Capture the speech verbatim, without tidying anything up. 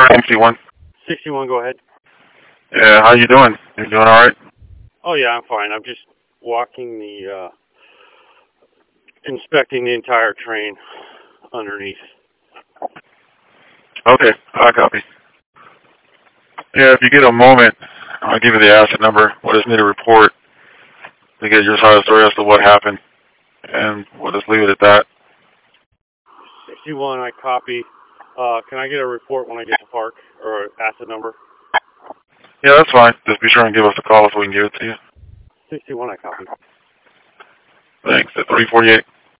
sixty-one. sixty-one, go ahead. Yeah, how you doing? You doing all right? Oh, yeah, I'm fine. I'm just walking the, uh, inspecting the entire train underneath. Okay, I copy. Yeah, if you get a moment, I'll give you the asset number. We'll just need a report to get your side of the story as to what happened, and we'll just leave it at that. sixty-one, I copy. Uh, can I get a report when I get to park, or asset number? Yeah, that's fine. Just be sure and give us a call so we can give it to you. sixty-one, I copy. Thanks. At three forty-eight.